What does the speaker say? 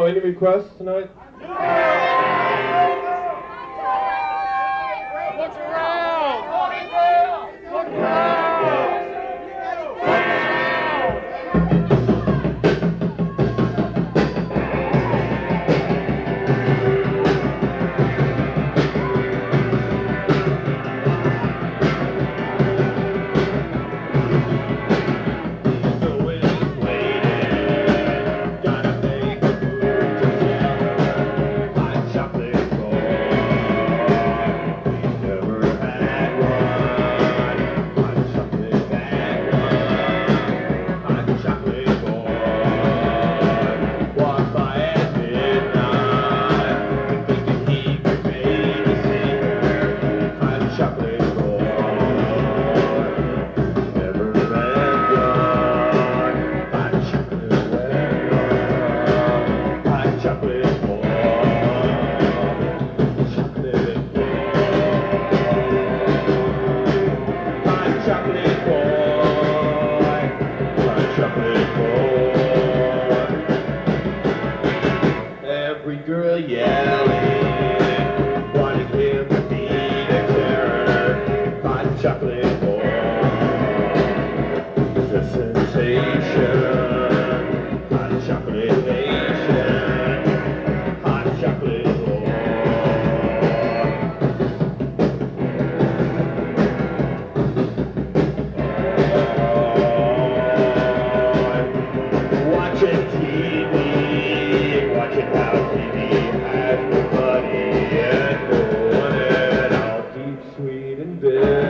any requests tonight? Look around! Look around! Every girl yelling, wanting him to be the terror. Hot chocolate boy, it's a sensation. Hot chocolate nation, hot chocolate boy. Watching TV, watching how TV has no money and no one at all. Keep sweet and bitter.